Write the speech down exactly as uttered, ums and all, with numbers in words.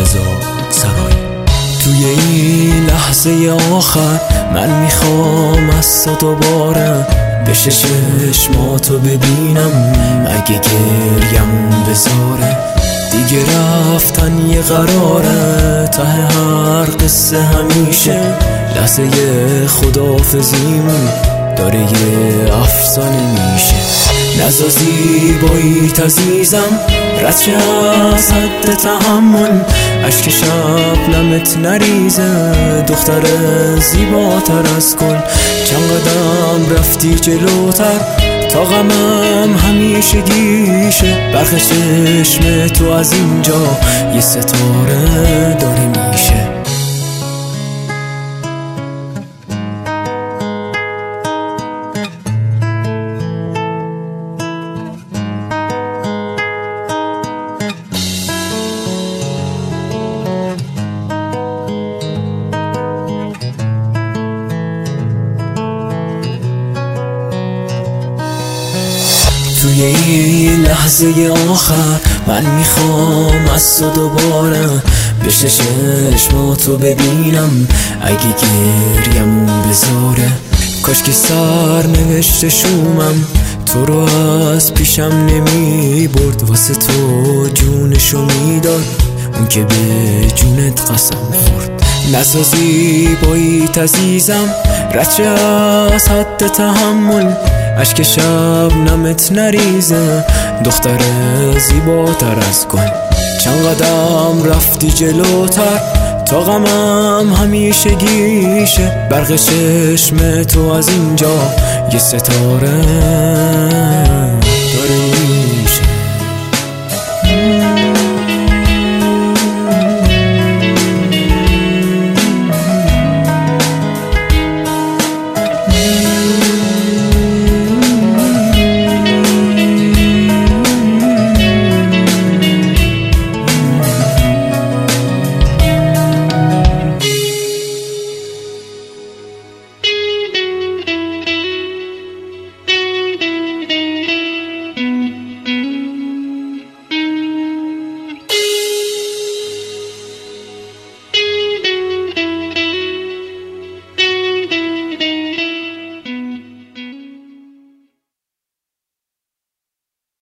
انتظار سرایی. توی این لحظه آخر من میخوام از تو دوباره بشه چشماتو ببینم، اگه گریم بذاره دیگه رفتن یه قراره. ته هر قصه همیشه لحظه خداحافظیمون داره یه افسانه میشه. نزا زیباییت عزیزم رد شه از حد تحمل، اشک شبنمت نریزه دختر زیباتر از کل. چند قدم رفتی جلوتر تا غمم همیشه گیشه، برق چشم تو از اینجا یه ستاره داره میشه. توی این لحظه آخر من میخوام از تو دوباره بشه چشماتو ببینم، اگه گریم بذاره. کاش که سر نوشته شومم تو رو از پیشم نمی برد، واسه تو جونشو میداد اون که به جونت قسم خورد. نزا زیباییت عزیزم رد شه از حد تحمل، اشک شبنمت نریزه دختر زیباتر از گل. چند قدم رفتی جلوتر تا غمم همیشه گیشه، برق چشم تو از اینجا یه ستاره